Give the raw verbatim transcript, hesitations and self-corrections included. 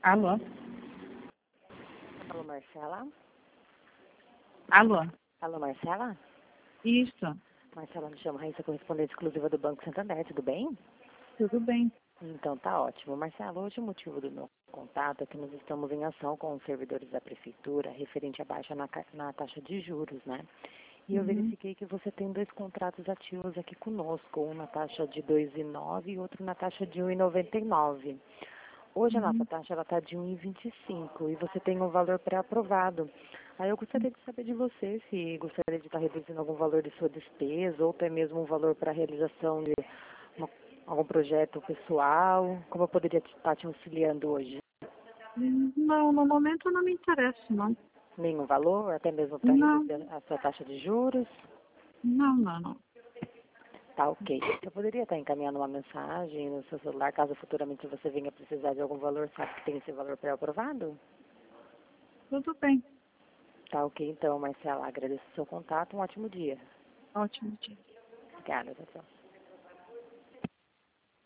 Alô? Alô, Marcela? Alô? Alô, Marcela? Isso, Marcela, me chama Raíssa, correspondente exclusiva do Banco Santander, tudo bem? tudo bem. Então tá ótimo. Marcela, hoje o motivo do meu contato é que nós estamos em ação com os servidores da Prefeitura referente à baixa na, ca- na taxa de juros, né? E eu Uhum. verifiquei que você tem dois contratos ativos aqui conosco, um na taxa de dois vírgula nove e outro na taxa de um vírgula noventa e nove. Hoje a nossa Uhum. taxa está de um vírgula vinte e cinco e você tem um valor pré-aprovado. Aí eu gostaria de saber de você se gostaria de estar reduzindo algum valor de sua despesa ou até mesmo um valor para a realização de uma- algum projeto pessoal. Como eu poderia estar te auxiliando hoje? Hum, Não, no momento não me interessa, não. Nenhum valor, até mesmo para Não, reduzir a sua taxa de juros? não, não, não. Tá ok. Eu poderia estar encaminhando uma mensagem no seu celular, caso futuramente você venha precisar de algum valor, sabe que tem esse valor pré-aprovado? Tudo bem. Tá ok, então, Marcela. Agradeço o seu contato. Um ótimo dia. Ótimo dia. Obrigada, tchau, tchau.